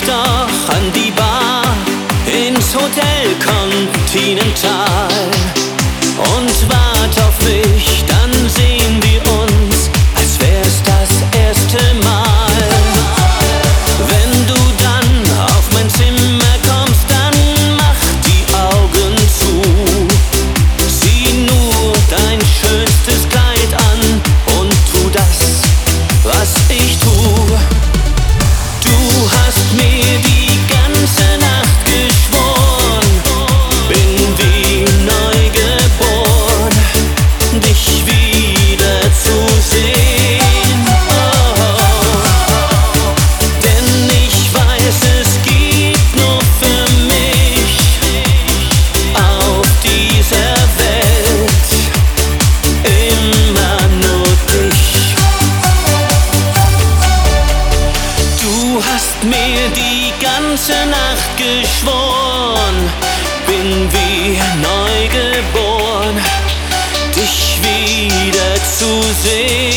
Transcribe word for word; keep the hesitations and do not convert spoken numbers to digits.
doch an die Bar ins Hotel Continental und wart auf mich, dann sehen wir uns, als wär's das erste Mal. Wenn du dann auf mein Zimmer kommst, dann mach die Augen zu, zieh nur dein schönstes Kleid an und tu das, was ich tu. Du hast mir die ganze Nacht geschworen, bin wie neugeboren, dich wieder zu sehen. Oh, denn ich weiß, es gibt nur für mich auf dieser Welt immer nur dich. Du hast mir die ganze Nacht geschworen, bin wie neugeboren, dich wieder zu sehen.